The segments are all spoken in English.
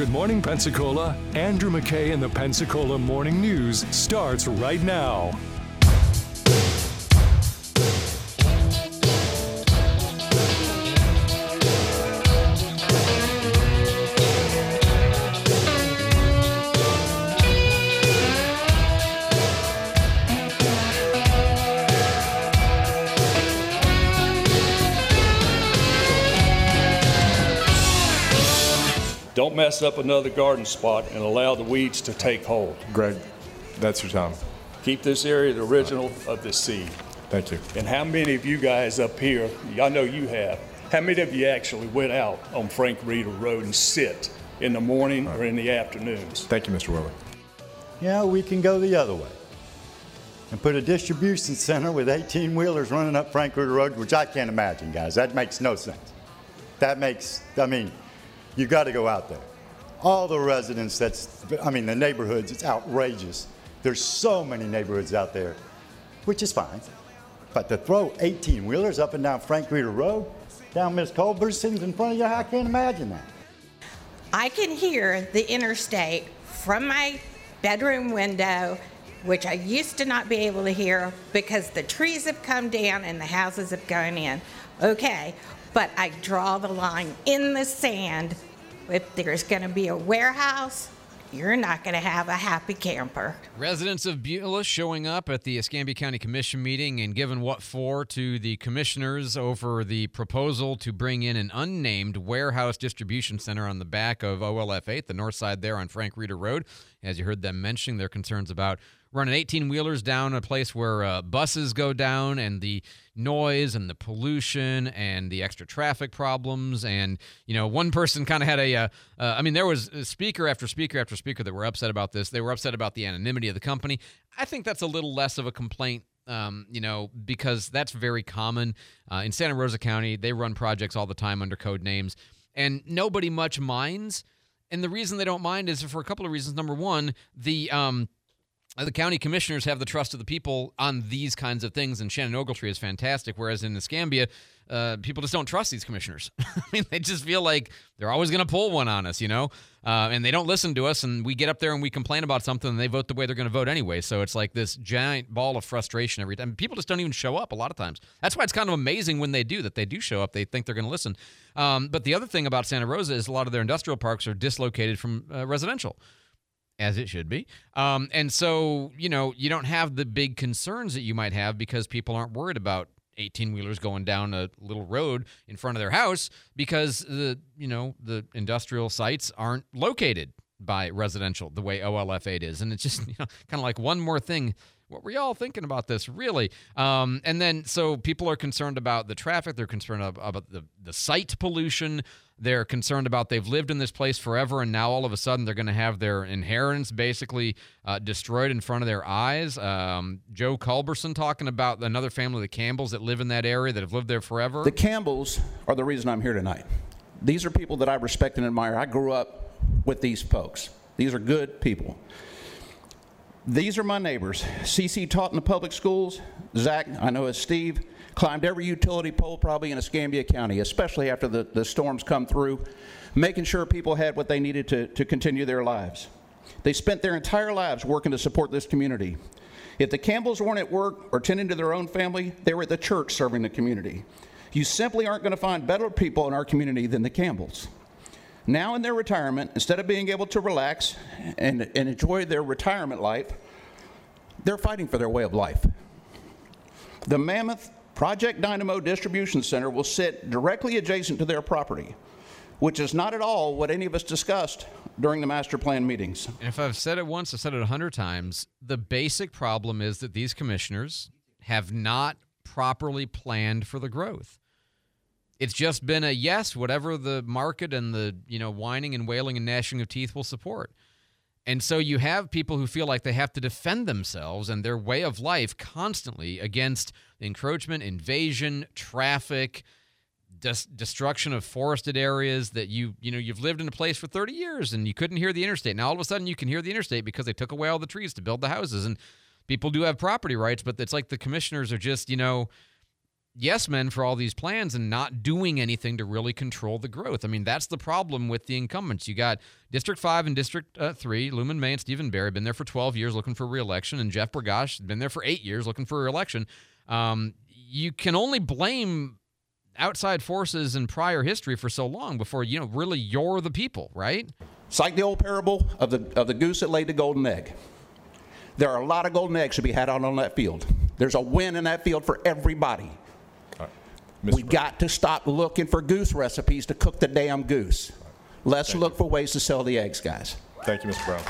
Good Morning Pensacola, Andrew McKay and the Pensacola Morning News starts right now. Don't mess up another garden spot and allow the weeds to take hold. Greg, that's your time. Keep this area the original of the seed. Thank you. And how many of you guys up here, I know you have, how many of you actually went out on Frank Reeder Road and sit in the morning or in the afternoons? Thank you, Mr. Willey. Yeah, we can go the other way and put a distribution center with 18-wheelers running up Frank Reeder Road, which I can't imagine, guys. That makes no sense. You got to go out there. All the residents, the neighborhoods, it's outrageous. There's so many neighborhoods out there, which is fine. But to throw 18-wheelers up and down Frank Reeder Road, down Miss Culberson's in front of you, I can't imagine that. I can hear the interstate from my bedroom window, which I used to not be able to hear because the trees have come down and the houses have gone in. Okay. But I draw the line in the sand. If there's going to be a warehouse, you're not going to have a happy camper. Residents of Beulah showing up at the Escambia County Commission meeting and giving what for to the commissioners over the proposal to bring in an unnamed warehouse distribution center on the back of OLF 8, the north side there on Frank Reeder Road. As you heard them mentioning their concerns about running 18-wheelers down a place where buses go down and the noise and the pollution and the extra traffic problems. And, one person kind of had there was speaker after speaker after speaker that were upset about this. They were upset about the anonymity of the company. I think that's a little less of a complaint, because that's very common. In Santa Rosa County, they run projects all the time under code names, and nobody much minds. And the reason they don't mind is for a couple of reasons. Number one, the county commissioners have the trust of the people on these kinds of things, and Shannon Ogletree is fantastic, whereas in Escambia, people just don't trust these commissioners. They just feel like they're always going to pull one on us, and they don't listen to us, and we get up there and we complain about something, and they vote the way they're going to vote anyway. So it's like this giant ball of frustration every time. People just don't even show up a lot of times. That's why it's kind of amazing when they do show up. They think they're going to listen. But the other thing about Santa Rosa is a lot of their industrial parks are dislocated from residential. As it should be. And so, you don't have the big concerns that you might have because people aren't worried about 18-wheelers going down a little road in front of their house because the industrial sites aren't located by residential the way OLF 8 is. And it's just, kind of like one more thing. What were y'all thinking about this, really? And then, so people are concerned about the traffic. They're concerned about the site pollution. They're concerned about they've lived in this place forever, and now all of a sudden they're going to have their inheritance basically destroyed in front of their eyes. Joe Culberson talking about another family, the Campbells, that live in that area, that have lived there forever. The Campbells are the reason I'm here tonight. These are people that I respect and admire. I grew up with these folks. These are good people. These are my neighbors. CC taught in the public schools. Zach, I know as Steve, climbed every utility pole probably in Escambia County, especially after the storms come through, making sure people had what they needed to continue their lives. They spent their entire lives working to support this community. If the Campbells weren't at work or tending to their own family, they were at the church serving the community. You simply aren't going to find better people in our community than the Campbells. Now in their retirement, instead of being able to relax and enjoy their retirement life, they're fighting for their way of life. The Mammoth Project Dynamo Distribution Center will sit directly adjacent to their property, which is not at all what any of us discussed during the master plan meetings. And if I've said it once, I've said it 100 times, the basic problem is that these commissioners have not properly planned for the growth. It's just been a yes, whatever the market and the, whining and wailing and gnashing of teeth will support. And so you have people who feel like they have to defend themselves and their way of life constantly against encroachment, invasion, traffic, destruction of forested areas that you've lived in a place for 30 years and you couldn't hear the interstate. Now all of a sudden you can hear the interstate because they took away all the trees to build the houses. And people do have property rights, but it's like the commissioners are just, yes men for all these plans and not doing anything to really control the growth. I mean, that's the problem with the incumbents. You got District 5 and District 3, Luman May and Stephen Barry, been there for 12 years looking for re-election, and Jeff Bergosh been there for 8 years looking for re-election. You can only blame outside forces in prior history for so long before, really you're the people, right? It's like the old parable of the goose that laid the golden egg. There are a lot of golden eggs to be had out on that field. There's a win in that field for everybody. We got to stop looking for goose recipes to cook the damn goose. Let's look for ways to sell the eggs, guys. Thank you, Mr. Brown.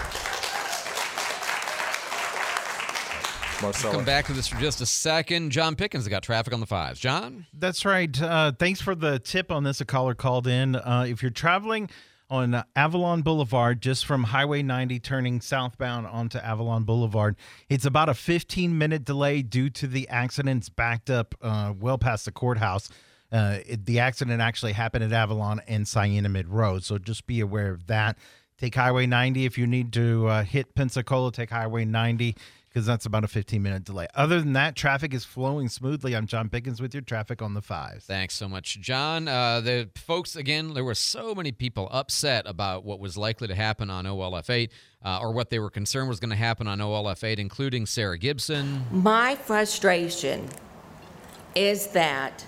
Marcella. Come back to this for just a second. John Pickens has got traffic on the 5s. John? That's right. Thanks for the tip on this. A caller called in. If you're traveling on Avalon Boulevard, just from Highway 90 turning southbound onto Avalon Boulevard, it's about a 15-minute delay due to the accidents backed up well past the courthouse. The accident actually happened at Avalon and Cyanamid Road, so just be aware of that. Take Highway 90 if you need to hit Pensacola. Take Highway 90 because that's about a 15-minute delay. Other than that, traffic is flowing smoothly. I'm John Pickens with your traffic on the 5s. Thanks so much, John. The folks, again, there were so many people upset about what was likely to happen on OLF 8 or what they were concerned was going to happen on OLF 8, including Sarah Gibson. My frustration is that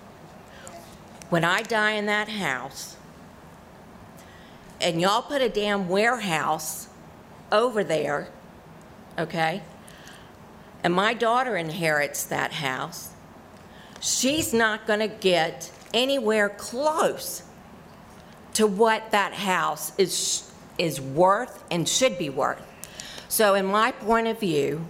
when I die in that house and y'all put a damn warehouse over there, okay, and my daughter inherits that house, she's not going to get anywhere close to what that house is worth and should be worth. So in my point of view,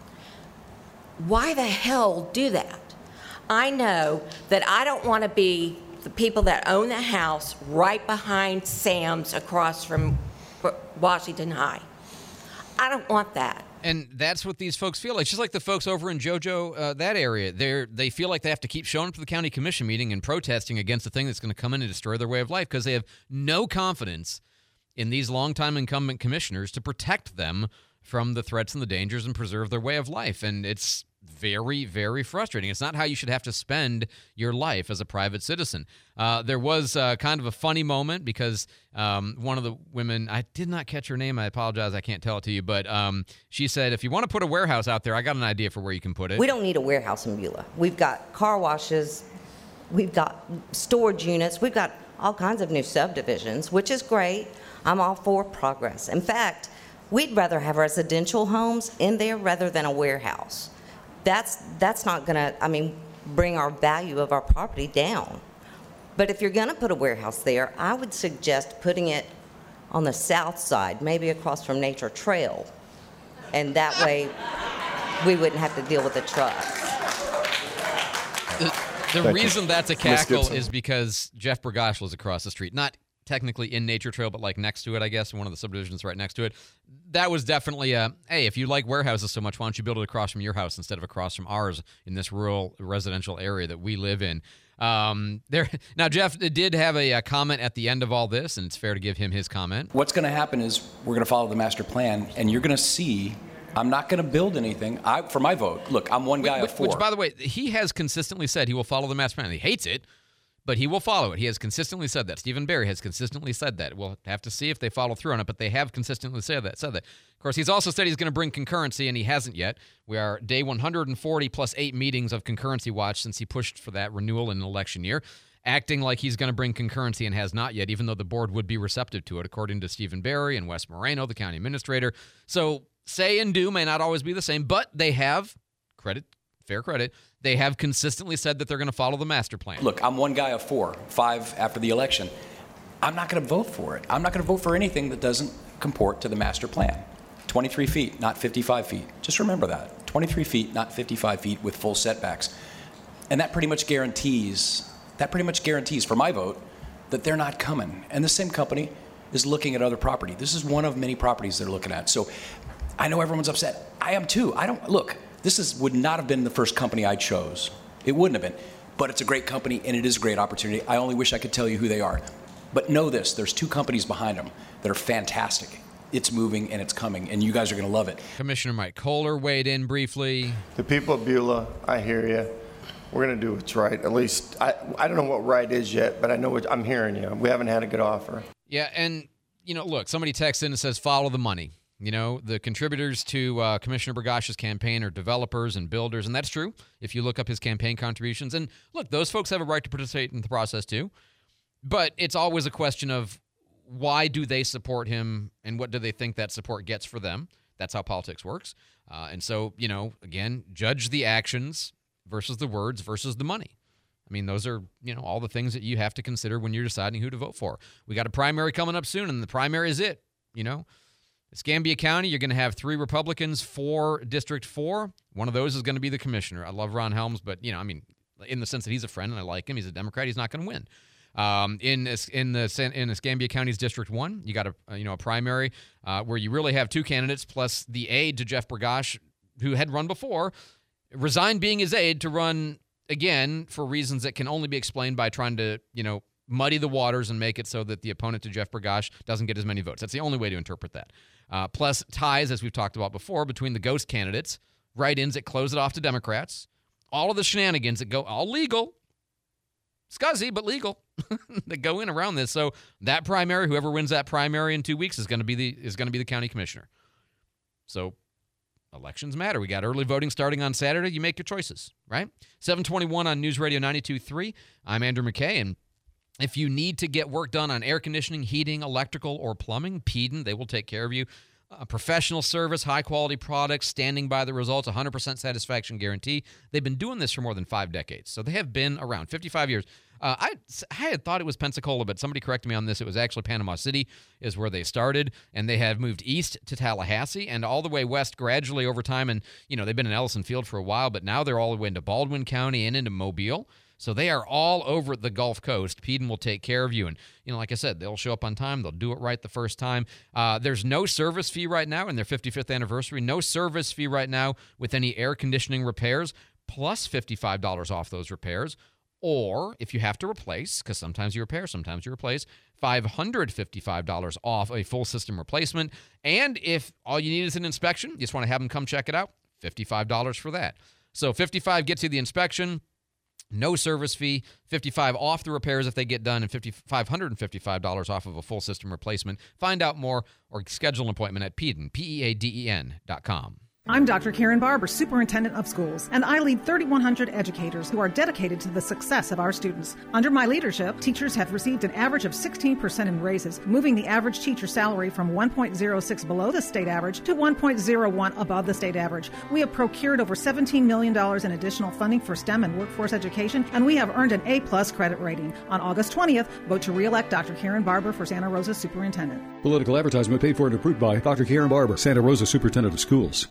why the hell do that? I know that I don't want to be the people that own the house right behind Sam's across from Washington High. I don't want that. And that's what these folks feel like. Just like the folks over in JoJo, that area, they feel like they have to keep showing up to the county commission meeting and protesting against the thing that's going to come in and destroy their way of life because they have no confidence in these longtime incumbent commissioners to protect them from the threats and the dangers and preserve their way of life. And it's very, very frustrating. It's not how you should have to spend your life as a private citizen. There was kind of a funny moment because one of the women, I did not catch her name. I apologize. I can't tell it to you. But she said, if you want to put a warehouse out there, I got an idea for where you can put it. We don't need a warehouse in Beulah. We've got car washes. We've got storage units. We've got all kinds of new subdivisions, which is great. I'm all for progress. In fact, we'd rather have residential homes in there rather than a warehouse. That's not going to, bring our value of our property down. But if you're going to put a warehouse there, I would suggest putting it on the south side, maybe across from Nature Trail. And that way, we wouldn't have to deal with the trucks. The reason that's a cackle is because Jeff Bergosh was across the street. Not technically in Nature Trail, but like next to it, I guess, one of the subdivisions right next to it. That was definitely hey, if you like warehouses so much, why don't you build it across from your house instead of across from ours in this rural residential area that we live in? Now, Jeff did have a comment at the end of all this, and it's fair to give him his comment. What's going to happen is we're going to follow the master plan, and you're going to see I'm not going to build anything for my vote. Look, I'm one guy of 4. Which, by the way, he has consistently said he will follow the master plan. He hates it, but he will follow it. He has consistently said that. Stephen Barry has consistently said that. We'll have to see if they follow through on it, but they have consistently said that. Of course, he's also said he's going to bring concurrency, and he hasn't yet. We are day 140 plus 8 meetings of concurrency watch since he pushed for that renewal in an election year, acting like he's going to bring concurrency and has not yet, even though the board would be receptive to it, according to Stephen Barry and Wes Moreno, the county administrator. So say and do may not always be the same, but they have, fair credit, they have consistently said that they're going to follow the master plan. Look, I'm one guy of 4, 5 after the election. I'm not going to vote for it. I'm not going to vote for anything that doesn't comport to the master plan. 23 feet, not 55 feet. Just remember that. 23 feet, not 55 feet with full setbacks. And that pretty much guarantees for my vote that they're not coming. And the same company is looking at other property. This is one of many properties they're looking at. So I know everyone's upset. I am too. This would not have been the first company I chose. It wouldn't have been. But it's a great company, and it is a great opportunity. I only wish I could tell you who they are. But know this, there's 2 companies behind them that are fantastic. It's moving, and it's coming, and you guys are going to love it. Commissioner Mike Kohler weighed in briefly. The people of Beulah, I hear you. We're going to do what's right. At least, I don't know what right is yet, but I know what I'm hearing you. We haven't had a good offer. Yeah, and, look, somebody texts in and says, follow the money. The contributors to Commissioner Burgash's campaign are developers and builders, and that's true if you look up his campaign contributions. And, look, those folks have a right to participate in the process, too. But it's always a question of why do they support him and what do they think that support gets for them? That's how politics works. And so, again, judge the actions versus the words versus the money. I mean, those are, all the things that you have to consider when you're deciding who to vote for. We got a primary coming up soon, and the primary is it. Escambia County, you're going to have 3 Republicans for District 4. One of those is going to be the commissioner. I love Ron Helms, but, in the sense that he's a friend and I like him, he's a Democrat, he's not going to win. In Escambia County's District 1, you got a primary where you really have 2 candidates plus the aide to Jeff Burgash, who had run before, resigned being his aide to run again for reasons that can only be explained by trying to, muddy the waters and make it so that the opponent to Jeff Burgash doesn't get as many votes. That's the only way to interpret that. Plus ties, as we've talked about before, between the ghost candidates, write-ins that close it off to Democrats, all of the shenanigans that go, all legal, scuzzy, but legal, that go in around this. So that primary, whoever wins that primary in 2 weeks is going to be the county commissioner. So elections matter. We got early voting starting on Saturday. You make your choices, right? 721 on News Radio 92.3. I'm Andrew McKay, and if you need to get work done on air conditioning, heating, electrical, or plumbing, Peden, they will take care of you. Professional service, high-quality products, standing by the results, 100% satisfaction guarantee. They've been doing this for more than 5 decades, so they have been around 55 years. I had thought it was Pensacola, but somebody corrected me on this. It was actually Panama City is where they started, and they have moved east to Tallahassee and all the way west gradually over time. And, they've been in Ellison Field for a while, but now they're all the way into Baldwin County and into Mobile. So they are all over the Gulf Coast. Peden will take care of you. And, like I said, they'll show up on time. They'll do it right the first time. There's no service fee right now in their 55th anniversary. No service fee right now with any air conditioning repairs, plus $55 off those repairs. Or if you have to replace, because sometimes you repair, sometimes you replace, $555 off a full system replacement. And if all you need is an inspection, you just want to have them come check it out, $55 for that. So $55 gets you the inspection. No service fee, $55 off the repairs if they get done, and $555 off of a full system replacement. Find out more or schedule an appointment at Peden, PEADEN.com. I'm Dr. Karen Barber, Superintendent of Schools, and I lead 3,100 educators who are dedicated to the success of our students. Under my leadership, teachers have received an average of 16% in raises, moving the average teacher salary from 1.06 below the state average to 1.01 above the state average. We have procured over $17 million in additional funding for STEM and workforce education, and we have earned an A+ credit rating. On August 20th, vote to re-elect Dr. Karen Barber for Santa Rosa Superintendent. Political advertisement paid for and approved by Dr. Karen Barber, Santa Rosa Superintendent of Schools.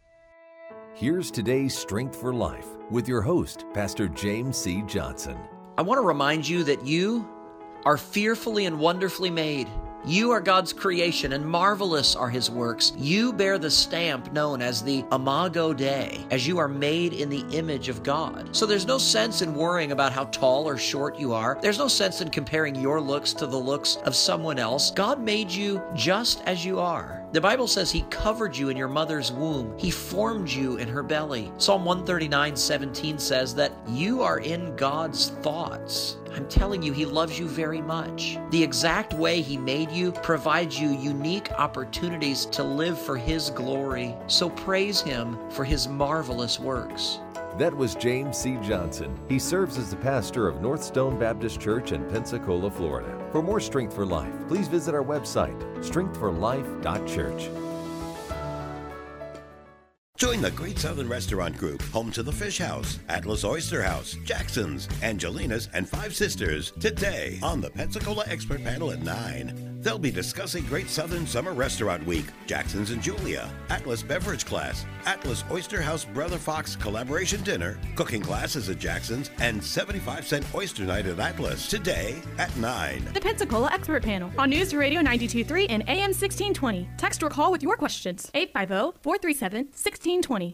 Here's today's Strength for Life with your host, Pastor James C. Johnson. I want to remind you that you are fearfully and wonderfully made. You are God's creation, and marvelous are His works. You bear the stamp known as the Imago Dei, as you are made in the image of God. So there's no sense in worrying about how tall or short you are. There's no sense in comparing your looks to the looks of someone else. God made you just as you are. The Bible says He covered you in your mother's womb. He formed you in her belly. Psalm 139:17 says that you are in God's thoughts. I'm telling you, He loves you very much. The exact way He made you provides you unique opportunities to live for His glory. So praise Him for His marvelous works. That was James C. Johnson. He serves as the pastor of North Stone Baptist Church in Pensacola, Florida. For more Strength for Life, please visit our website, strengthforlife.church. Join the Great Southern Restaurant Group, home to the Fish House, Atlas Oyster House, Jackson's, Angelina's, and Five Sisters, today on the Pensacola Expert Panel at 9. They'll be discussing Great Southern Summer Restaurant Week, Jackson's and Julia, Atlas Beverage Class, Atlas Oyster House Brother Fox Collaboration Dinner, cooking classes at Jackson's, and 75-cent Oyster Night at Atlas, today at 9. The Pensacola Expert Panel on News Radio 92.3 and AM 1620. Text or call with your questions. 850-437-1620.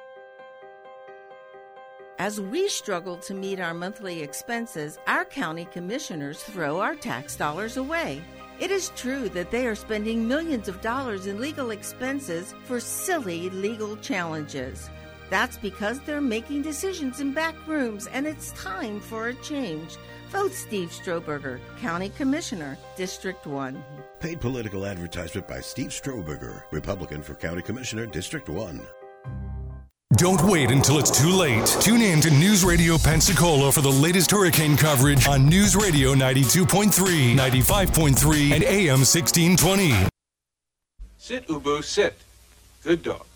As we struggle to meet our monthly expenses, our county commissioners throw our tax dollars away. It is true that they are spending millions of dollars in legal expenses for silly legal challenges. That's because they're making decisions in back rooms, and it's time for a change. Vote Steve Stroberger, County Commissioner, District 1. Paid political advertisement by Steve Stroberger, Republican for County Commissioner, District 1. Don't wait until it's too late. Tune in to News Radio Pensacola for the latest hurricane coverage on News Radio 92.3, 95.3, and AM 1620. Sit, Ubu, sit. Good dog.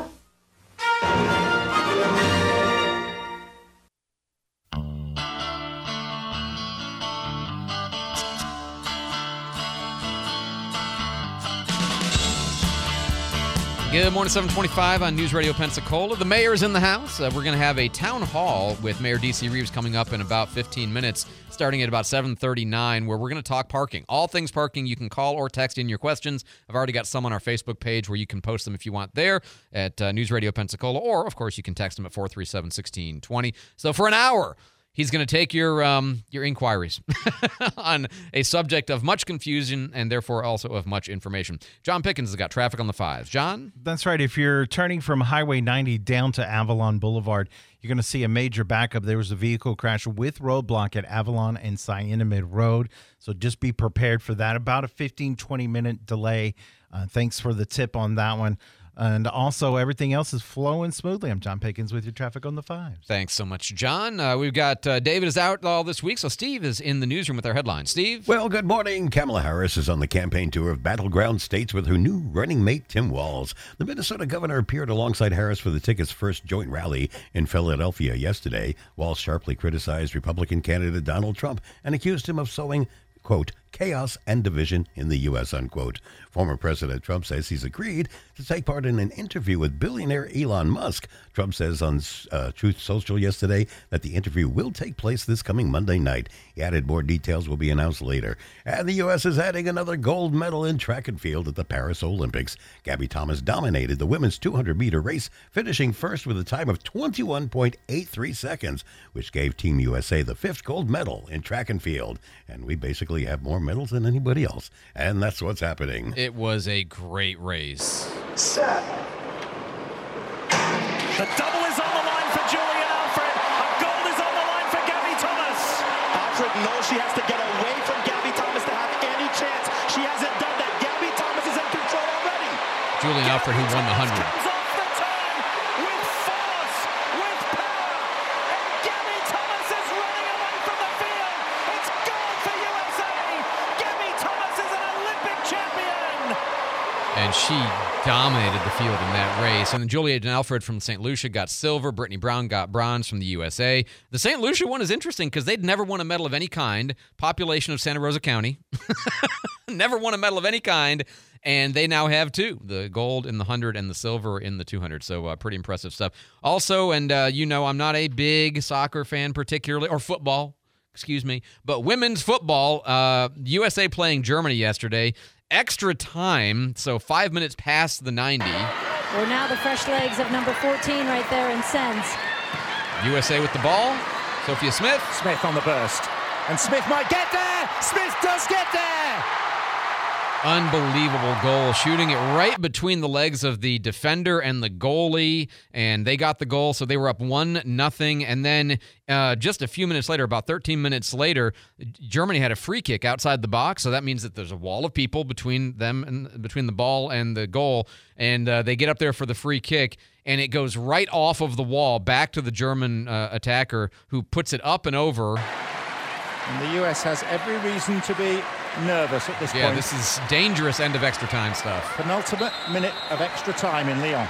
Good morning, 725 on News Radio Pensacola. The mayor's in the house. We're going to have a town hall with Mayor D.C. Reeves coming up in about 15 minutes, starting at about 7:39, where we're going to talk parking. All things parking. You can call or text in your questions. I've already got some on our Facebook page where you can post them if you want there at News Radio Pensacola, or, of course, you can text them at 437-1620. So for an hour, he's going to take your inquiries on a subject of much confusion and therefore also of much information. John Pickens has got traffic on the 5s. John? That's right. If you're turning from Highway 90 down to Avalon Boulevard, you're going to see a major backup. There was a vehicle crash with roadblock at Avalon and Cyanamid Road. So just be prepared for that. About a 15, 20-minute delay. Thanks for the tip on that one. And also, everything else is flowing smoothly. I'm John Pickens with your traffic on the 5s. Thanks so much, John. We've got David is out all this week, so Steve is in the newsroom with our headlines. Steve? Well, good morning. Kamala Harris is on the campaign tour of battleground states with her new running mate, Tim Walz. The Minnesota governor appeared alongside Harris for the ticket's first joint rally in Philadelphia yesterday. Walz sharply criticized Republican candidate Donald Trump and accused him of sowing, quote, chaos and division in the U.S., unquote. Former President Trump says he's agreed to take part in an interview with billionaire Elon Musk. Trump says on Truth Social yesterday that the interview will take place this coming Monday night. He added more details will be announced later. And the U.S. is adding another gold medal in track and field at the Paris Olympics. Gabby Thomas dominated the women's 200-meter race, finishing first with a time of 21.83 seconds, which gave Team USA the 5th gold medal in track and field. And we basically have more medals than anybody else. And that's what's happening. It was a great race. Set. The double is on the line for Julian Alfred. A gold is on the line for Gabby Thomas. Alfred knows she has to get away from Gabby Thomas to have any chance. She hasn't done that. Gabby Thomas is in control already. Julian Alfred, who won the 100. And she dominated the field in that race. And then Juliet and Alfred from St. Lucia got silver. Brittany Brown got bronze from the USA. The St. Lucia one is interesting because they'd never won a medal of any kind. Population of Santa Rosa County. Never won a medal of any kind. And they now have 2, the gold in the 100 and the silver in the 200. So pretty impressive stuff. Also, and I'm not a big soccer fan particularly, or football, excuse me, but women's football, USA playing Germany yesterday. Extra time, so 5 minutes past the 90. Well, now the fresh legs of number 14 right there in Sens. USA with the ball. Sophia Smith. Smith on the burst. And Smith might get there. Smith does get there. Unbelievable goal, shooting it right between the legs of the defender and the goalie, and they got the goal, so they were up 1-0. And then just a few minutes later, about 13 minutes later, Germany had a free kick outside the box, so that means that there's a wall of people between them and between the ball and the goal, and they get up there for the free kick, and it goes right off of the wall back to the German attacker, who puts it up and over. And the U.S. has every reason to be nervous at this point. Yeah, this is dangerous end of extra time stuff. Penultimate minute of extra time in Lyon.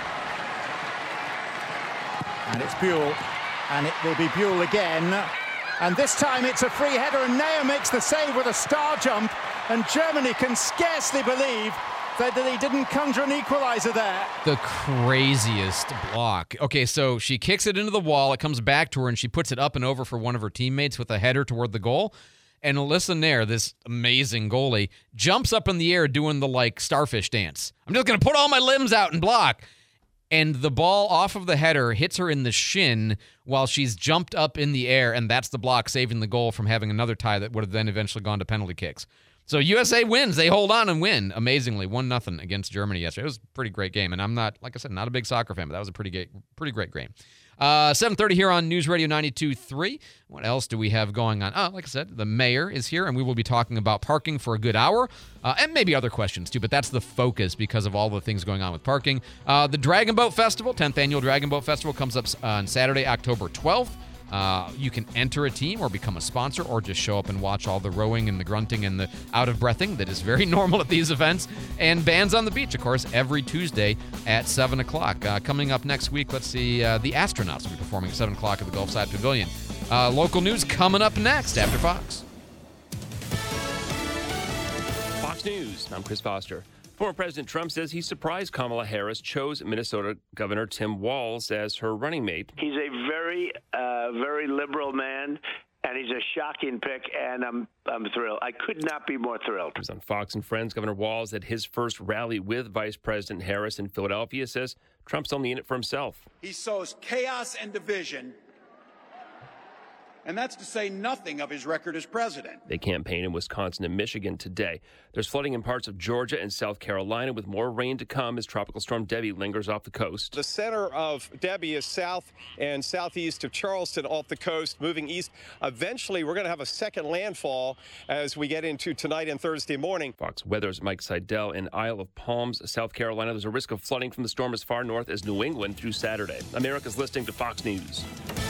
And it's Buell. And it will be Buell again. And this time it's a free header, and Neuer makes the save with a star jump. And Germany can scarcely believe that he didn't conjure an equalizer there. The craziest block. Okay, so she kicks it into the wall. It comes back to her, and she puts it up and over for one of her teammates with a header toward the goal. And listen there, this amazing goalie jumps up in the air doing the, starfish dance. I'm just going to put all my limbs out and block. And the ball off of the header hits her in the shin while she's jumped up in the air, and that's the block, saving the goal from having another tie that would have then eventually gone to penalty kicks. So USA wins. They hold on and win, amazingly, 1-0 against Germany yesterday. It was a pretty great game, and I'm not, like I said, not a big soccer fan, but that was a pretty great game. 7:30 here on News Radio 92.3. What else do we have going on? Like I said, the mayor is here, and we will be talking about parking for a good hour, and maybe other questions too, but that's the focus because of all the things going on with parking. The Dragon Boat Festival, 10th Annual Dragon Boat Festival, comes up on Saturday, October 12th. You can enter a team or become a sponsor or just show up and watch all the rowing and the grunting and the out-of-breathing that is very normal at these events. And Bands on the Beach, of course, every Tuesday at 7 o'clock. Coming up next week, let's see, the Astronauts will be performing at 7 o'clock at the Gulfside Pavilion. Local news coming up next after Fox. Fox News, I'm Chris Foster. Former President Trump says he surprised Kamala Harris chose Minnesota Governor Tim Walz as her running mate. He's a very liberal man, and he's a shocking pick, and I'm thrilled. I could not be more thrilled. He was on Fox and Friends. Governor Walz at his first rally with Vice President Harris in Philadelphia says Trump's only in it for himself. He sows chaos and division, and that's to say nothing of his record as president. They campaign in Wisconsin and Michigan today. There's flooding in parts of Georgia and South Carolina with more rain to come as Tropical Storm Debbie lingers off the coast. The center of Debbie is south and southeast of Charleston off the coast, moving east. Eventually, we're going to have a second landfall as we get into tonight and Thursday morning. Fox Weather's Mike Seidel in Isle of Palms, South Carolina. There's a risk of flooding from the storm as far north as New England through Saturday. America's listening to Fox News.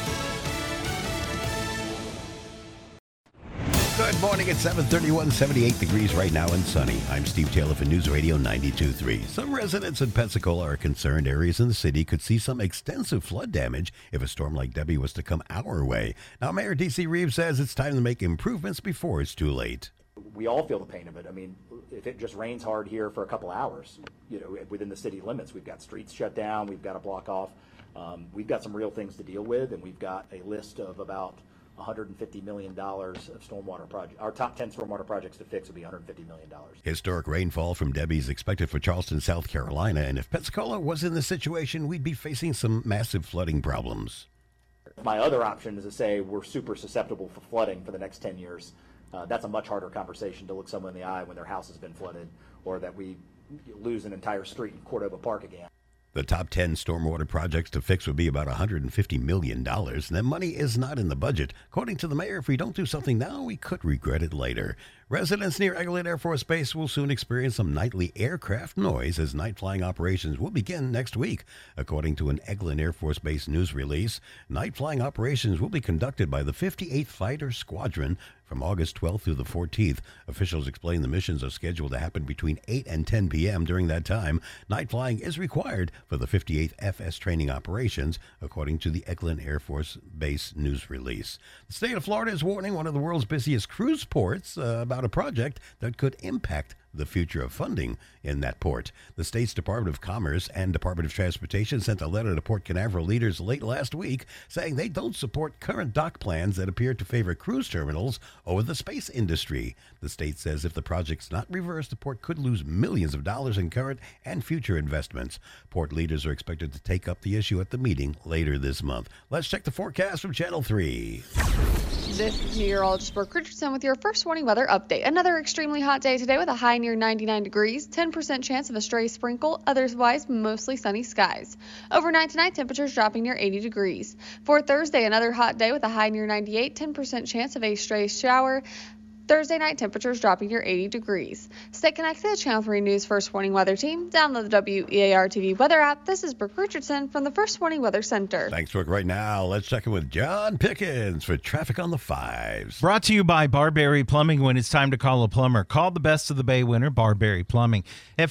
Good morning. It's 7:31, 78 degrees right now and sunny. I'm Steve Taylor for News Radio 92.3. Some residents in Pensacola are concerned areas in the city could see some extensive flood damage if a storm like Debbie was to come our way. Now, Mayor D.C. Reeves says it's time to make improvements before it's too late. We all feel the pain of it. I mean, if it just rains hard here for a couple hours, within the city limits, we've got streets shut down, we've got to block off. We've got some real things to deal with, and we've got a list of about $150 million of stormwater projects. Our top 10 stormwater projects to fix would be $150 million. Historic rainfall from Debbie is expected for Charleston, South Carolina, and if Pensacola was in this situation, we'd be facing some massive flooding problems. My other option is to say we're super susceptible for flooding for the next 10 years. That's a much harder conversation to look someone in the eye when their house has been flooded, or that we lose an entire street in Cordova Park again. The top 10 stormwater projects to fix would be about $150 million, and that money is not in the budget. According to the mayor, if we don't do something now, we could regret it later. Residents near Eglin Air Force Base will soon experience some nightly aircraft noise as night flying operations will begin next week. According to an Eglin Air Force Base news release, night flying operations will be conducted by the 58th Fighter Squadron from August 12th through the 14th. Officials explain the missions are scheduled to happen between 8 and 10 p.m. During that time, night flying is required for the 58th FS training operations, according to the Eglin Air Force Base news release. The state of Florida is warning one of the world's busiest cruise ports about a project that could impact the future of funding in that port. The state's Department of Commerce and Department of Transportation sent a letter to Port Canaveral leaders late last week saying they don't support current dock plans that appear to favor cruise terminals over the space industry. The state says if the project's not reversed, the port could lose millions of dollars in current and future investments. Port leaders are expected to take up the issue at the meeting later this month. Let's check the forecast from Channel 3. This is meteorologist Brooke Richardson with your first warning weather update. Another extremely hot day today with a high near 99 degrees, 10% chance of a stray sprinkle, otherwise mostly sunny skies. Overnight tonight, temperatures dropping near 80 degrees. For Thursday, another hot day with a high near 98, 10% chance of a stray shower. Thursday night, temperatures dropping near 80 degrees. Stay connected to the Channel 3 News First Warning Weather Team. Download the WEAR TV weather app. This is Brooke Richardson from the First Warning Weather Center. Thanks, Brooke. Right now, let's check in with John Pickens for Traffic on the Fives. Brought to you by Barberry Plumbing. When it's time to call a plumber, call the best of the Bay winner, Barberry Plumbing, at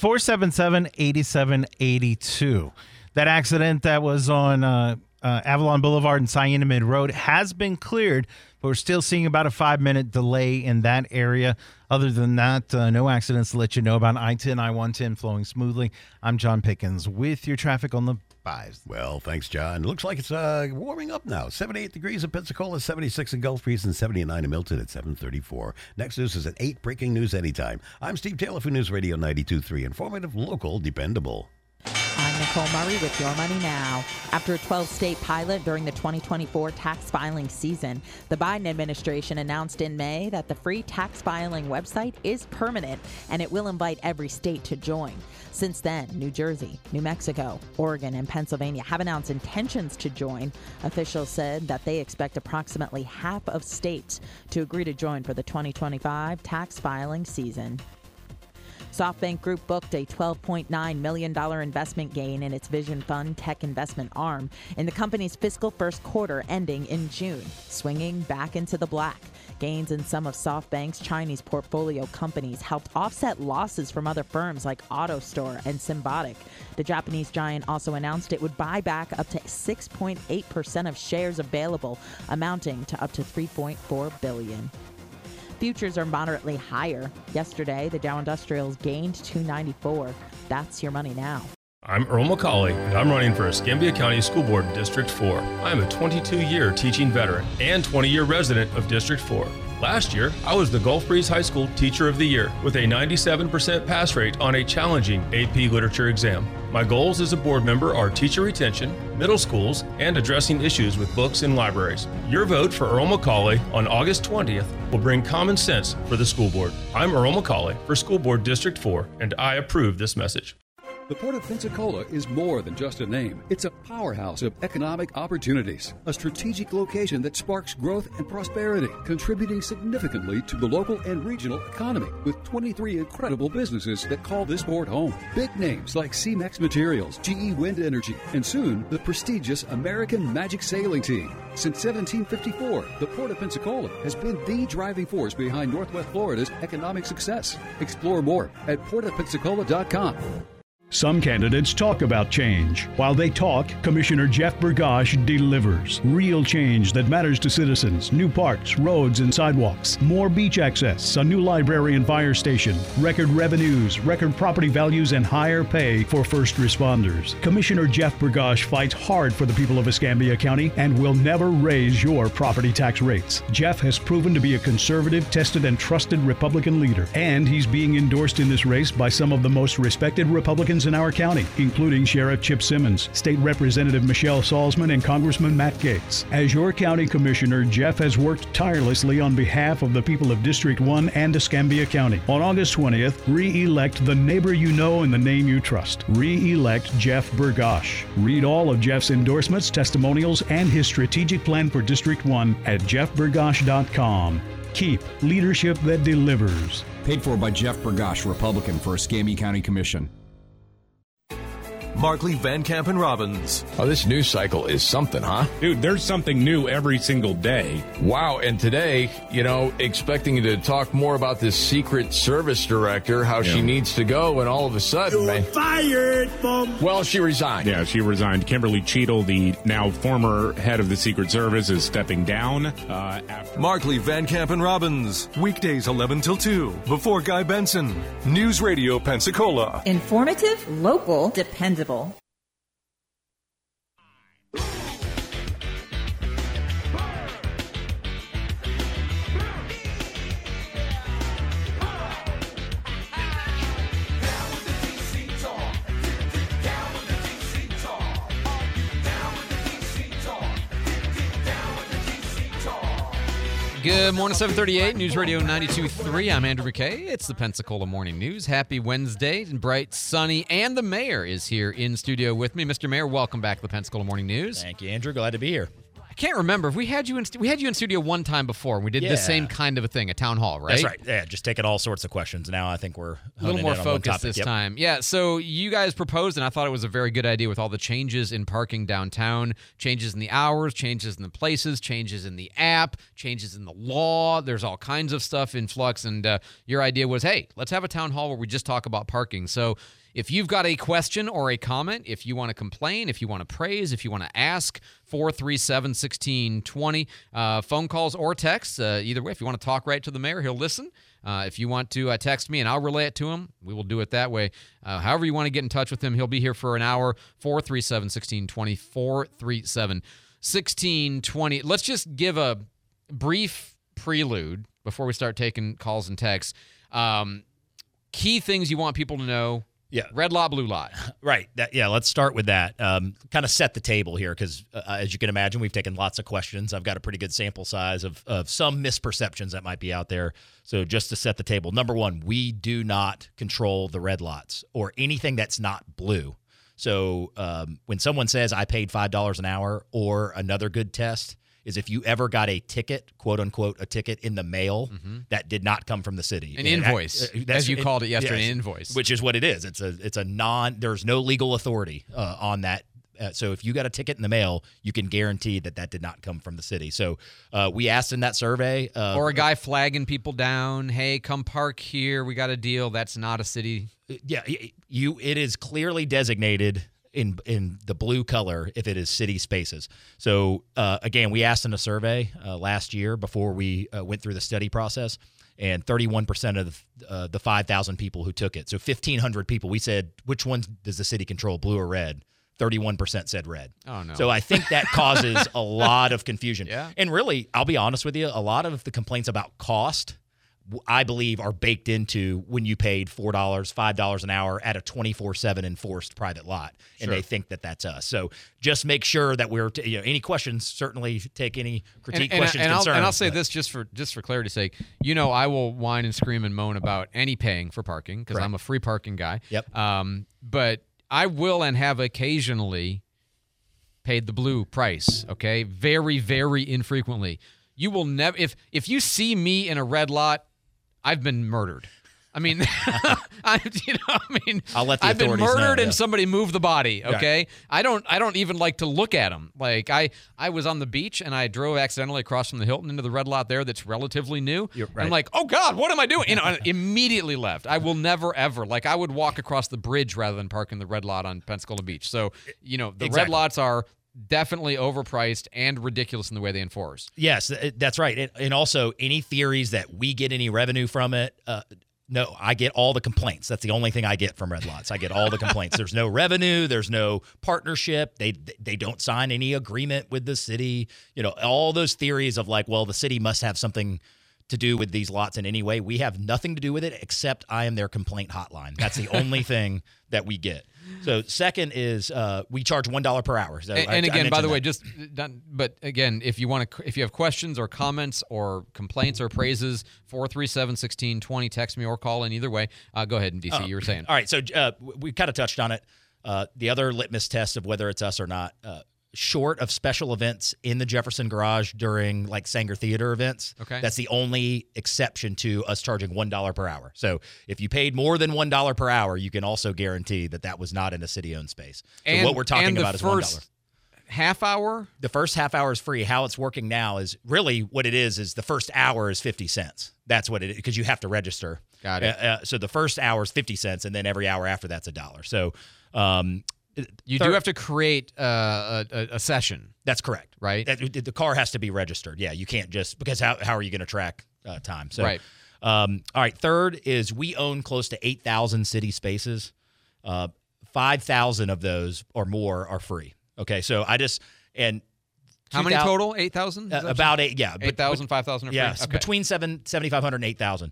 477-8782. That accident that was on Avalon Boulevard and Cyanamid Road has been cleared, but we're still seeing about a 5-minute delay in that area. Other than that, no accidents to let you know about. I-10, I-110 flowing smoothly. I'm John Pickens with your traffic on the Fives. Well, thanks, John. Looks like it's warming up now. 78 degrees in Pensacola, 76 in Gulf Breeze, and 79 in Milton at 7:34. Next news is at 8. Breaking news anytime. I'm Steve Taylor for News Radio 92.3. Informative, local, dependable. On Nicole Murray with Your Money Now. After a 12-state pilot during the 2024 tax filing season, the Biden administration announced in May that the free tax filing website is permanent and it will invite every state to join. Since then, New Jersey, New Mexico, Oregon, and Pennsylvania have announced intentions to join. Officials said that they expect approximately half of states to agree to join for the 2025 tax filing season. SoftBank Group booked a $12.9 million investment gain in its Vision Fund tech investment arm in the company's fiscal first quarter ending in June, swinging back into the black. Gains in some of SoftBank's Chinese portfolio companies helped offset losses from other firms like AutoStore and Symbotic. The Japanese giant also announced it would buy back up to 6.8% of shares available, amounting to up to $3.4 billion. Futures are moderately higher. Yesterday, the Dow Industrials gained 294. That's Your Money Now. I'm Earl McCauley, and I'm running for Escambia County School Board District 4. I'm a 22-year teaching veteran and 20-year resident of District 4. Last year, I was the Gulf Breeze High School Teacher of the Year with a 97% pass rate on a challenging AP Literature exam. My goals as a board member are teacher retention, middle schools, and addressing issues with books and libraries. Your vote for Earl McCauley on August 20th will bring common sense for the school board. I'm Earl McCauley for School Board District 4, and I approve this message. The Port of Pensacola is more than just a name. It's a powerhouse of economic opportunities, a strategic location that sparks growth and prosperity, contributing significantly to the local and regional economy, with 23 incredible businesses that call this port home. Big names like CMEX Materials, GE Wind Energy, and soon the prestigious American Magic Sailing Team. Since 1754, the Port of Pensacola has been the driving force behind Northwest Florida's economic success. Explore more at portofpensacola.com. Some candidates talk about change. While they talk, Commissioner Jeff Bergosh delivers. Real change that matters to citizens. New parks, roads, and sidewalks. More beach access, a new library and fire station. Record revenues, record property values, and higher pay for first responders. Commissioner Jeff Bergosh fights hard for the people of Escambia County and will never raise your property tax rates. Jeff has proven to be a conservative, tested, and trusted Republican leader. And he's being endorsed in this race by some of the most respected Republicans in our county, including Sheriff Chip Simmons, State Representative Michelle Salzman, and Congressman Matt Gaetz. As your county commissioner, Jeff has worked tirelessly on behalf of the people of District 1 and Escambia County. On August 20th, re-elect the neighbor you know and the name you trust. Re-elect Jeff Bergosh. Read all of Jeff's endorsements, testimonials, and his strategic plan for District 1 at jeffbergosh.com. Keep leadership that delivers. Paid for by Jeff Bergosh, Republican for Escambia County Commission. Markley, Van Camp, and Robbins. Oh, this news cycle is something, huh? Dude, there's something new every single day. Wow, and today, expecting to talk more about this Secret Service director, how she needs to go, and all of a sudden, You're fired, bum. Well, she resigned. Yeah, she resigned. Kimberly Cheadle, the now former head of the Secret Service, is stepping down after. Markley, Van Camp, and Robbins. Weekdays 11 till 2. Before Guy Benson. News Radio Pensacola. Informative, local, dependable. Good morning, 738, News Radio 92.3. I'm Andrew McKay. It's the Pensacola Morning News. Happy Wednesday, bright, sunny, and the mayor is here in studio with me. Mr. Mayor, welcome back to the Pensacola Morning News. Thank you, Andrew. Glad to be here. I can't remember if we had you in studio one time before. We did the same kind of a thing, a town hall, right? That's right. Yeah, just taking all sorts of questions. Now I think we're a little more focused this time. Yeah, so you guys proposed, and I thought it was a very good idea with all the changes in parking downtown, changes in the hours, changes in the places, changes in the app, changes in the law. There's all kinds of stuff in flux, and your idea was, hey, let's have a town hall where we just talk about parking. So if you've got a question or a comment, if you want to complain, if you want to praise, if you want to ask, 437-1620, phone calls or texts, either way. If you want to talk right to the mayor, he'll listen. If you want to text me and I'll relay it to him, we will do it that way. However you want to get in touch with him, he'll be here for an hour, 437-1620, 437-1620. Let's just give a brief prelude before we start taking calls and texts. Key things you want people to know. Yeah. Red lot, blue lot. Right. Let's start with that. Kind of set the table here because, as you can imagine, we've taken lots of questions. I've got a pretty good sample size of some misperceptions that might be out there. So just to set the table, number one, we do not control the red lots or anything that's not blue. So when someone says I paid $5 an hour, or another good test is if you ever got a ticket, quote unquote, a ticket in the mail that did not come from the city. An invoice, as you called it yesterday, an invoice. Which is what it is. It's a there's no legal authority on that. So if you got a ticket in the mail, you can guarantee that did not come from the city. So we asked in that survey. Or a guy flagging people down, hey, come park here, we got a deal. That's not a city. Yeah, it is clearly designated in the blue color if it is city spaces. So, again, we asked in a survey last year before we went through the study process, and 31% of the 5,000 people who took it, so 1,500 people, we said, which one does the city control, blue or red? 31% said red. Oh, no. So I think that causes a lot of confusion. Yeah. And really, I'll be honest with you, a lot of the complaints about cost, I believe, are baked into when you paid $4, $5 an hour at a 24/7 enforced private lot, and Sure. they think that that's us. So just make sure that we're any questions. Certainly take any critique, questions, concerns. I'll say this just for clarity's sake. I will whine and scream and moan about any paying for parking because I'm a free parking guy. Yep. But I will and have occasionally paid the blue price. Okay, very, very infrequently. You will never if you see me in a red lot, I've been murdered. I mean, I'll let the I've been authorities murdered know, yeah. and somebody moved the body. Okay, Right. I don't even like to look at them. Like I was on the beach and I drove accidentally across from the Hilton into the red lot there that's relatively new. You're And right. I'm like, oh God, what am I doing? I immediately left. I will never ever I would walk across the bridge rather than park in the red lot on Pensacola Beach. So the red Exactly. lots are definitely overpriced and ridiculous in the way they enforce. Yes, that's right. And also, any theories that we get any revenue from it, no, I get all the complaints. That's the only thing I get from red lots. I get all the complaints. There's no revenue. There's no partnership. They don't sign any agreement with the city. All those theories of the city must have something to do with these lots in any way. We have nothing to do with it except I am their complaint hotline. That's the only thing that we get. So second is we charge $1 per hour. So And again, by the way, that. but again, if you have questions or comments or complaints or praises, 437-1620, text me or call in either way. Go ahead, and DC, you were saying. All right, so we kind of touched on it. The other litmus test of whether it's us or not, short of special events in the Jefferson Garage during Sanger Theater events, Okay. that's the only exception to us charging $1 per hour. So if you paid more than $1 per hour, you can also guarantee that was not in a city-owned space. So what we're talking about is $1. Half hour? The first half hour is free. How it's working now is really what it is the first hour is 50 cents. That's what it is, because you have to register. Got it. So the first hour is 50 cents, and then every hour after that's $1. So you do have to create a session. That's correct. Right? The car has to be registered. Yeah, you can't just, because how are you going to track time? So, Right. All right, third is we own close to 8,000 city spaces. 5,000 of those or more are free. Okay, so how many total? 8,000? About 8, yeah. 8,000, 5,000 are free? Yes, Okay. between 7,500 and 8,000.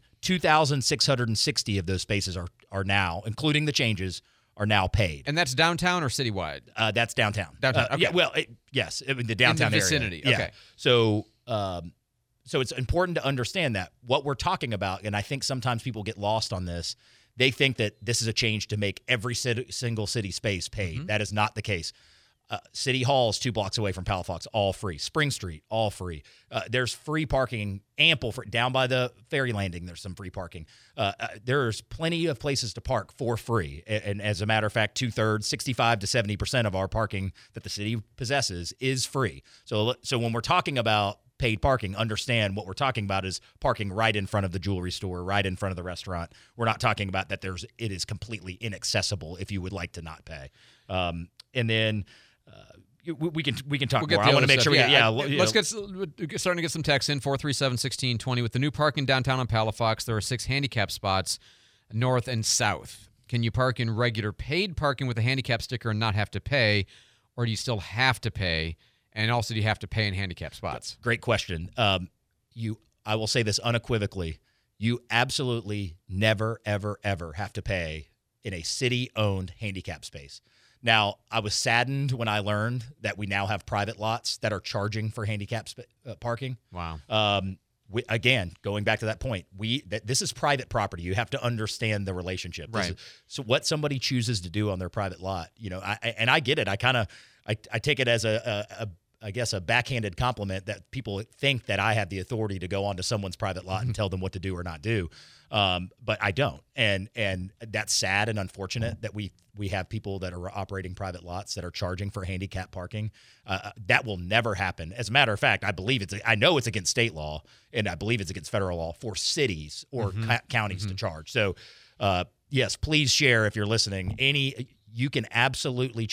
2,660 of those spaces are now, including the changes, are now paid. And that's downtown or citywide? That's downtown. Downtown, okay. Yeah, well, yes, I mean, the downtown in the area. vicinity, Yeah. okay. So it's important to understand that what we're talking about, and I think sometimes people get lost on this, they think that this is a change to make every single city space paid. Mm-hmm. That is not the case. City Hall is 2 blocks away from Palafox, all free. Spring Street, all free. There's free parking, ample for down by the ferry landing. There's some free parking. There's plenty of places to park for free. And as a matter of fact, 2/3, 65 to 70% of our parking that the city possesses is free. So when we're talking about paid parking, understand what we're talking about is parking right in front of the jewelry store, right in front of the restaurant. We're not talking about that it is completely inaccessible if you would like to not pay. And then we can talk more. I want to make sure let's get starting to get some texts in. 437-1620 with the new parking downtown on Palafox. There are 6 handicap spots north and south. Can you park in regular paid parking with a handicap sticker and not have to pay, or do you still have to pay? And also, do you have to pay in handicap spots? Great question. I will say this unequivocally: you absolutely never, ever, ever have to pay in a city-owned handicap space. Now, I was saddened when I learned that we now have private lots that are charging for handicap parking. Wow. Again, going back to that point, this is private property. You have to understand the relationship. Right. So what somebody chooses to do on their private lot, I get it. I take it as a backhanded compliment that people think that I have the authority to go onto someone's private lot and tell them what to do or not do. But I don't. And that's sad and unfortunate that we have people that are operating private lots that are charging for handicap parking. That will never happen. As a matter of fact, I know it's against state law, and I believe it's against federal law for cities or counties to charge. So, yes, please share if you're listening. You can absolutely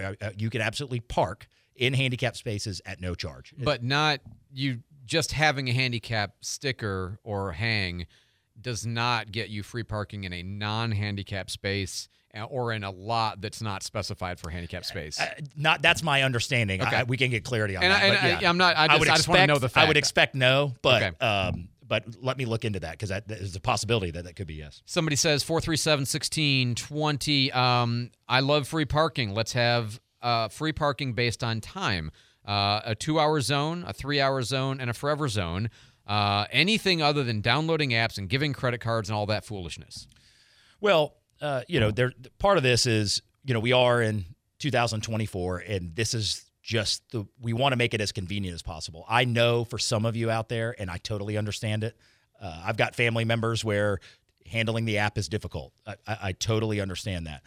park in handicap spaces at no charge. But not you just having a handicap sticker or hang does not get you free parking in a non-handicap space or in a lot that's not specified for handicap space. That's my understanding. Okay. We can get clarity on that. I just want to know the fact. I would expect no, but but let me look into that because there's a possibility that could be yes. Somebody says 437-1620. I love free parking. Let's have free parking based on time. A 2-hour zone, a 3-hour zone, and a forever zone. Anything other than downloading apps and giving credit cards and all that foolishness. Well, part of this is, we are in 2024, and this is just we want to make it as convenient as possible. I know for some of you out there, and I totally understand it. I've got family members where handling the app is difficult. I totally understand that.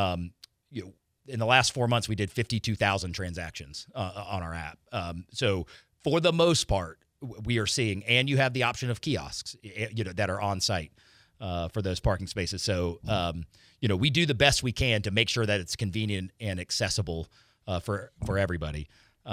In the last 4 months, we did 52,000 transactions on our app. So for the most part, we are seeing, and you have the option of kiosks, that are on site for those parking spaces. So, we do the best we can to make sure that it's convenient and accessible for everybody.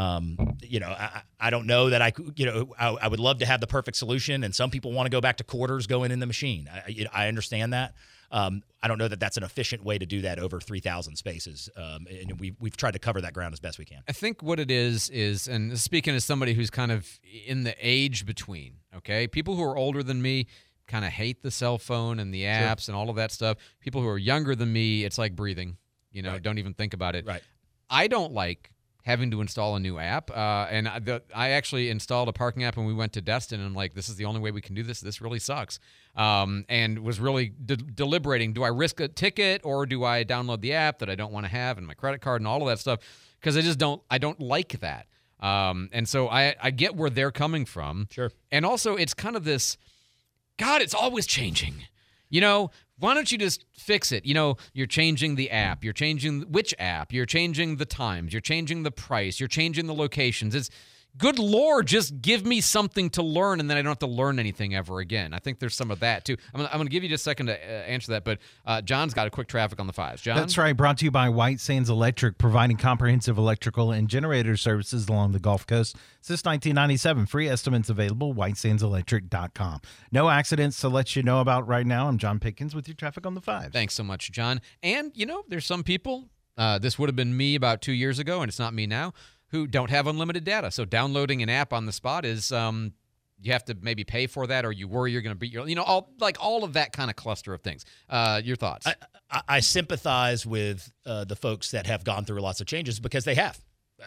I don't know that I would love to have the perfect solution, and some people want to go back to quarters going in the machine. I understand that. I don't know that that's an efficient way to do that over 3,000 spaces, and we've tried to cover that ground as best we can. I think what it is, and speaking as somebody who's kind of in the age between, okay, people who are older than me kind of hate the cell phone and the apps and all of that stuff. People who are younger than me, it's like breathing, right. Don't even think about it. Right. I don't like having to install a new app. And I actually installed a parking app when we went to Destin, and I'm like, this is the only way we can do this. This really sucks. And was really deliberating. Do I risk a ticket or do I download the app that I don't want to have and my credit card and all of that stuff? Because I don't like that. And so I get where they're coming from. Sure. And also it's kind of this, God, it's always changing. Why don't you just fix it? You're changing the app. You're changing which app. You're changing the times. You're changing the price. You're changing the locations. It's good Lord, just give me something to learn, and then I don't have to learn anything ever again. I think there's some of that, too. I'm going to give you just a second to answer that, but John's got a quick traffic on the 5s. John? That's right. Brought to you by White Sands Electric, providing comprehensive electrical and generator services along the Gulf Coast since 1997. Free estimates available, whitesandselectric.com. No accidents to let you know about right now. I'm John Pickens with your traffic on the 5s. Thanks so much, John. And, there's some people, this would have been me about 2 years ago, and it's not me now, who don't have unlimited data. So downloading an app on the spot is you have to maybe pay for that, or you worry you're going to beat your, all of that kind of cluster of things. Your thoughts? I sympathize with the folks that have gone through lots of changes because they have.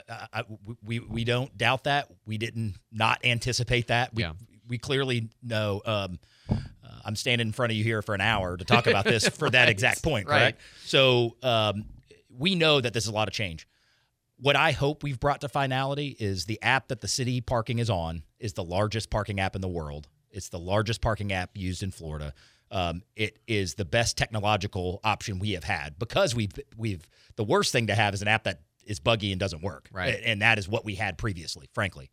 We don't doubt that. We didn't not anticipate that. We clearly know. I'm standing in front of you here for an hour to talk about this for that exact point, correct? Right. So we know that this is a lot of change. What I hope we've brought to finality is the app that the city parking is on is the largest parking app in the world. It's the largest parking app used in Florida. It is the best technological option we have had because we've the worst thing to have is an app that is buggy and doesn't work. Right. And that is what we had previously, frankly.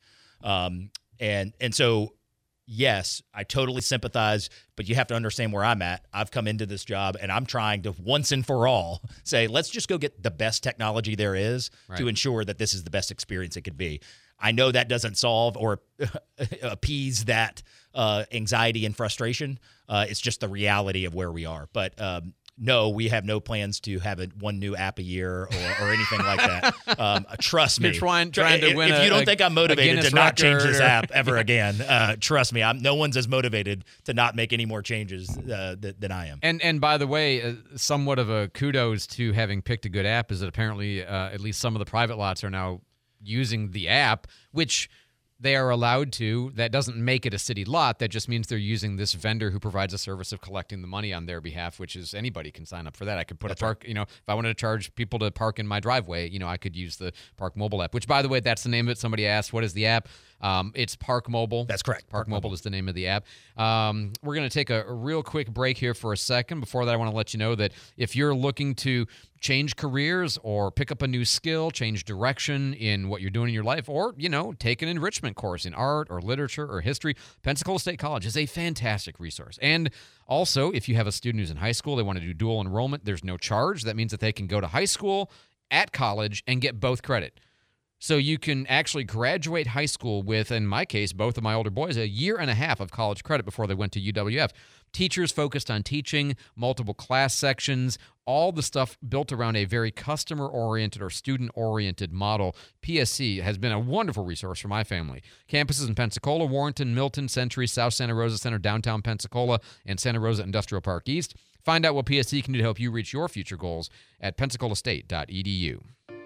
And so, yes, I totally sympathize, but you have to understand where I'm at. I've come into this job, and I'm trying to once and for all say, let's just go get the best technology there is to ensure that this is the best experience it could be. I know that doesn't solve or appease that anxiety and frustration. It's just the reality of where we are. But, no, we have no plans to have one new app a year or anything like that. Trust me. You're trying to win. If you don't think I'm motivated to not change this app ever again, trust me, no one's as motivated to not make any more changes than I am. And by the way, somewhat of a kudos to having picked a good app is that apparently at least some of the private lots are now using the app, which they are allowed to. That doesn't make it a city lot. That just means they're using this vendor who provides a service of collecting the money on their behalf, which is anybody can sign up for that. I could put a park, if I wanted to charge people to park in my driveway, I could use the Park Mobile app, which, by the way, that's the name of it. Somebody asked, what is the app? It's Park Mobile. That's correct. Park Mobile is the name of the app. We're going to take a real quick break here for a second. Before that, I want to let you know that if you're looking to change careers or pick up a new skill, change direction in what you're doing in your life, or, take an enrichment course in art or literature or history, Pensacola State College is a fantastic resource. And also, if you have a student who's in high school, they want to do dual enrollment, there's no charge. That means that they can go to high school, at college, and get both credit. So you can actually graduate high school with, in my case, both of my older boys, 1.5 years of college credit before they went to UWF. Teachers focused on teaching, multiple class sections, all the stuff built around a very customer-oriented or student-oriented model. PSC has been a wonderful resource for my family. Campuses in Pensacola, Warrenton, Milton, Century, South Santa Rosa Center, downtown Pensacola, and Santa Rosa Industrial Park East. Find out what PSC can do to help you reach your future goals at pensacolaState.edu.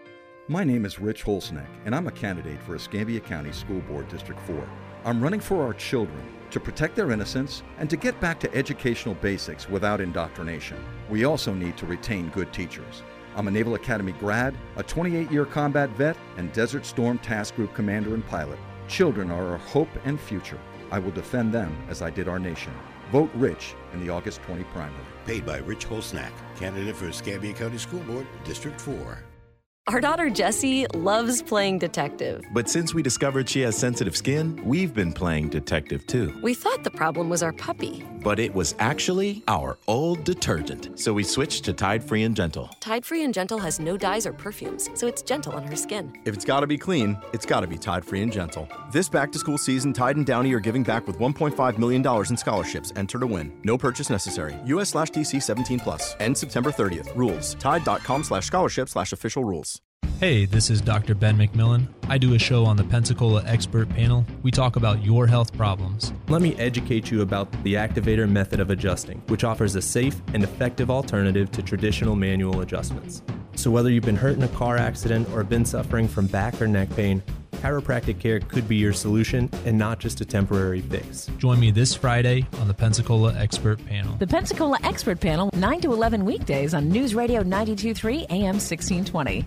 My name is Rich Holsneck, and I'm a candidate for Escambia County School Board District 4. I'm running for our children to protect their innocence and to get back to educational basics without indoctrination. We also need to retain good teachers. I'm a Naval Academy grad, a 28-year combat vet, and Desert Storm Task Group commander and pilot. Children are our hope and future. I will defend them as I did our nation. Vote Rich in the August 20 primary. Paid by Rich Holsnack, candidate for Escambia County School Board, District 4. Our daughter Jessie loves playing detective. But since we discovered she has sensitive skin, we've been playing detective too. We thought the problem was our puppy. But it was actually our old detergent. So we switched to Tide Free and Gentle. Tide Free and Gentle has no dyes or perfumes, so it's gentle on her skin. If it's gotta be clean, it's gotta be Tide Free and Gentle. This back-to-school season, Tide and Downy are giving back with $1.5 million in scholarships. Enter to win. No purchase necessary. US/DC 17+. End September 30th. Rules. Tide.com/scholarship/official rules. Hey, this is Dr. Ben McMillan. I do a show on the Pensacola Expert Panel. We talk about your health problems. Let me educate you about the Activator method of adjusting, which offers a safe and effective alternative to traditional manual adjustments. So whether you've been hurt in a car accident or been suffering from back or neck pain, chiropractic care could be your solution and not just a temporary fix. Join me this Friday on the Pensacola Expert Panel. The Pensacola Expert Panel, 9 to 11 weekdays on News Radio 92.3 AM 1620.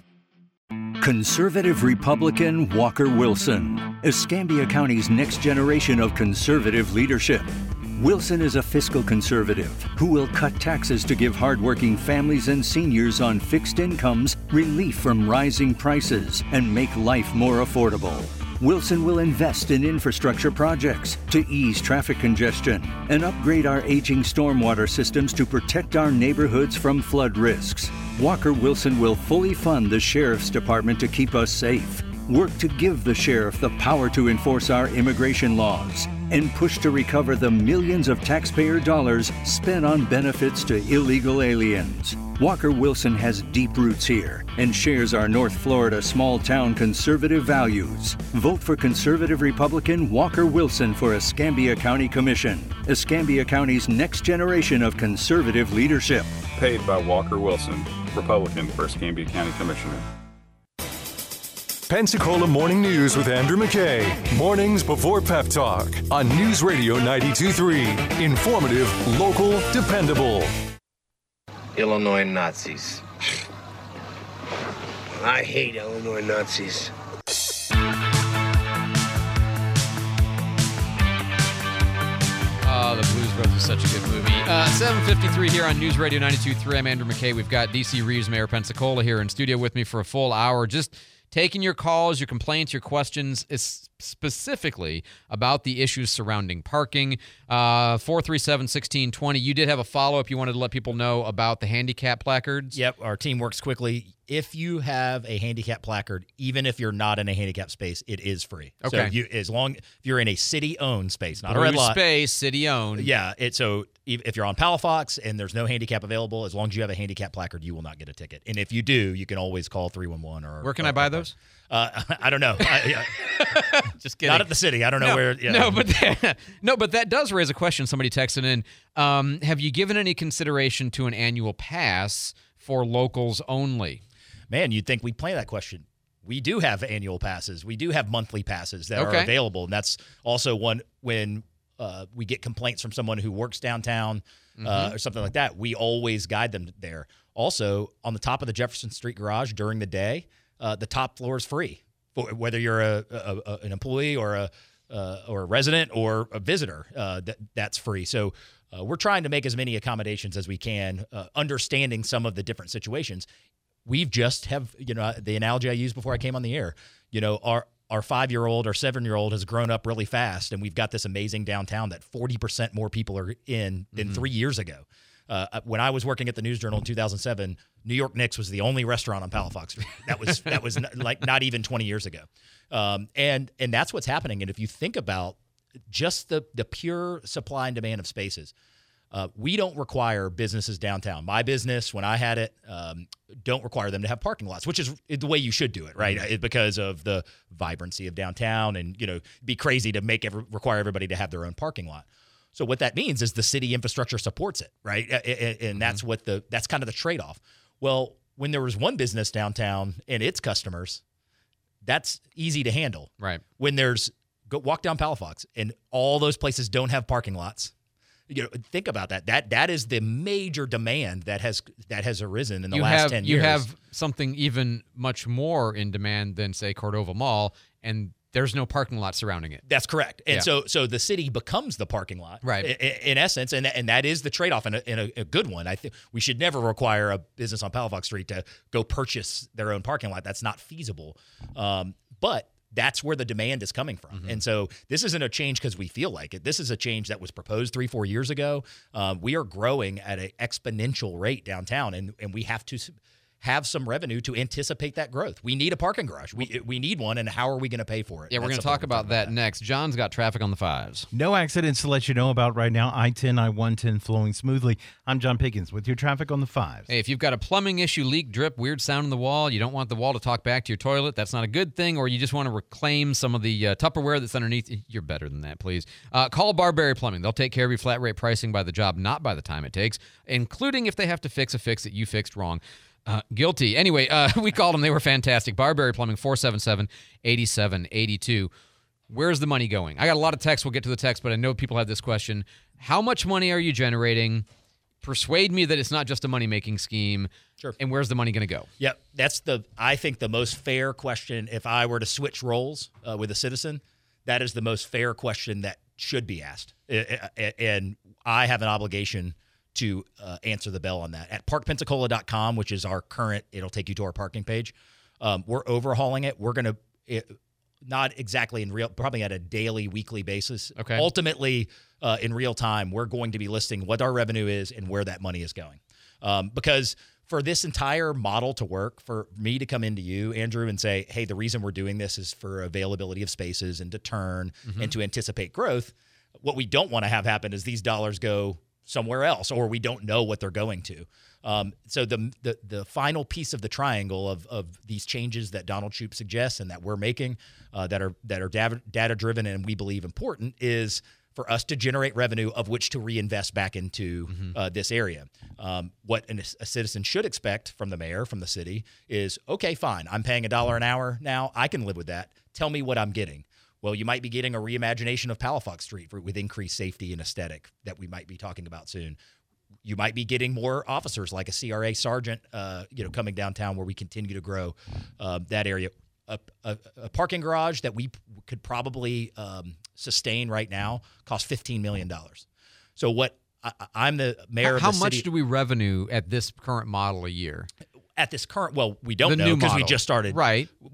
Conservative Republican Walker Wilson, Escambia County's next generation of conservative leadership. Wilson is a fiscal conservative who will cut taxes to give hardworking families and seniors on fixed incomes relief from rising prices and make life more affordable. Wilson will invest in infrastructure projects to ease traffic congestion and upgrade our aging stormwater systems to protect our neighborhoods from flood risks. Walker Wilson will fully fund the Sheriff's Department to keep us safe, work to give the Sheriff the power to enforce our immigration laws, and push to recover the millions of taxpayer dollars spent on benefits to illegal aliens. Walker Wilson has deep roots here and shares our North Florida small-town conservative values. Vote for conservative Republican Walker Wilson for Escambia County Commission, Escambia County's next generation of conservative leadership. Paid by Walker Wilson, Republican for Escambia County Commissioner. Pensacola Morning News with Andrew McKay. Mornings before Pep Talk on News Radio 92.3. Informative, local, dependable. Illinois Nazis. I hate Illinois Nazis. The Blues Brothers is such a good movie. 7:53 here on News Radio 92.3. I'm Andrew McKay. We've got D.C. Reeves, Mayor of Pensacola, here in studio with me for a full hour. Just taking your calls, your complaints, your questions, specifically about the issues surrounding parking. 437-1620. You did have a follow-up you wanted to let people know about the handicap placards. Yep, our team works quickly. If you have a handicap placard, even if you're not in a handicap space, it is free. Okay. So if you're in a city-owned space, not a red lot. space, city-owned. Yeah. So if you're on Palafox and there's no handicap available, as long as you have a handicap placard, you will not get a ticket. And if you do, you can always call 311 or. Where can I buy those? I don't know. Just kidding. Not at the city. I don't know where. Yeah. No, but that does raise a question. Somebody texted in. Have you given any consideration to an annual pass for locals only? Man, you'd think we'd play that question. We do have annual passes. We do have monthly passes that are available. And that's also one when we get complaints from someone who works downtown or something like that. We always guide them there. Also, on the top of the Jefferson Street garage during the day, the top floor is free. Whether you're an employee or a resident or a visitor, that's free. So we're trying to make as many accommodations as we can, understanding some of the different situations. We've just have, the analogy I used before I came on the air, our 5-year-old or 7-year-old has grown up really fast, and we've got this amazing downtown that 40% more people are in than 3 years ago. When I was working at the News Journal in 2007, New York Knicks was the only restaurant on Palafox Street. That was not even 20 years ago. And that's what's happening. And if you think about just the pure supply and demand of spaces, we don't require businesses downtown. My business, when I had it, don't require them to have parking lots, which is the way you should do it, right? Because of the vibrancy of downtown, and be crazy to require everybody to have their own parking lot. So what that means is the city infrastructure supports it, right? And that's that's kind of the trade-off. Well, when there was one business downtown and its customers, that's easy to handle. Right. When walk down Palafox and all those places don't have parking lots. Think about that. That is the major demand that has arisen in the last 10 years. You have something even much more in demand than, say, Cordova Mall, and there's no parking lot surrounding it. That's correct. And so the city becomes the parking lot, right? In essence, and that is the trade-off, and a good one. I think we should never require a business on Palafox Street to go purchase their own parking lot. That's not feasible. But that's where the demand is coming from. And so this isn't a change because we feel like it. This is a change that was proposed 3-4 years ago. We are growing at an exponential rate downtown, and we have to have some revenue to anticipate that growth. We need a parking garage. We need one, and how are we going to pay for it? Yeah, we're going to talk about that next. John's got traffic on the 5s. No accidents to let you know about right now. I-10, I-110 flowing smoothly. I'm John Pickens with your traffic on the 5s. Hey, if you've got a plumbing issue, leak, drip, weird sound in the wall, you don't want the wall to talk back to your toilet, that's not a good thing, or you just want to reclaim some of the Tupperware that's underneath, you're better than that, please. Call Barberry Plumbing. They'll take care of your flat rate pricing by the job, not by the time it takes, including if they have to fix a fix that you fixed wrong. Guilty. Anyway, we called them. They were fantastic. Barberry Plumbing, 477-8782. Where's the money going? I got a lot of texts. We'll get to the text, but I know people have this question. How much money are you generating? Persuade me that it's not just a money-making scheme. Sure. And where's the money going to go? Yep. That's I think the most fair question. If I were to switch roles with a citizen, that is the most fair question that should be asked. And I have an obligation to answer the bell on that. At parkpensacola.com, which is our current, it'll take you to our parking page. We're overhauling it. We're going to, not exactly in real, probably at a daily, weekly basis. Okay. Ultimately, in real time, we're going to be listing what our revenue is and where that money is going. Because for this entire model to work, for me to come into you, Andrew, and say, hey, the reason we're doing this is for availability of spaces and to turn and to anticipate growth, what we don't want to have happen is these dollars go somewhere else, or we don't know what they're going to. So the final piece of the triangle of these changes that Donald Shoup suggests and that we're making that are data driven and we believe important is for us to generate revenue of which to reinvest back into this area. What a citizen should expect from the mayor, from the city, is, okay, fine, I'm paying $1 an hour now. I can live with that. Tell me what I'm getting. Well, you might be getting a reimagination of Palafox Street with increased safety and aesthetic that we might be talking about soon. You might be getting more officers like a CRA sergeant, coming downtown where we continue to grow that area. A parking garage that we could probably sustain right now costs $15 million. So what I'm the mayor of the city. How much do we revenue at this current model a year? At this current, well, we don't know because we just started. Right.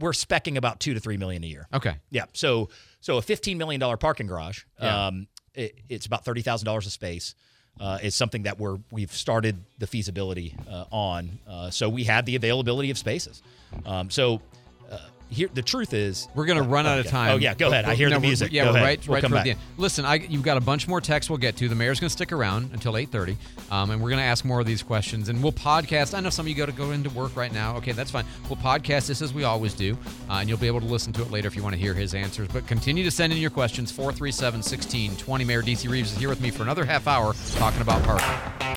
we're speccing about $2 to $3 million a year. Okay. Yeah. So a $15 million parking garage. It's about $30,000 a space. It's something that we've started the feasibility on. So we have the availability of spaces. Here, the truth is, we're going to run out of time. Oh yeah, go ahead. I hear the music. Yeah, go we're ahead. right come toward back. the end. Listen, you've got a bunch more texts we'll get to. The mayor's going to stick around until 8:30, and we're going to ask more of these questions. And we'll podcast. I know some of you got to go into work right now. Okay, that's fine. We'll podcast this as we always do, and you'll be able to listen to it later if you want to hear his answers. But continue to send in your questions. 437-1620. Mayor D.C. Reeves is here with me for another half hour talking about parking.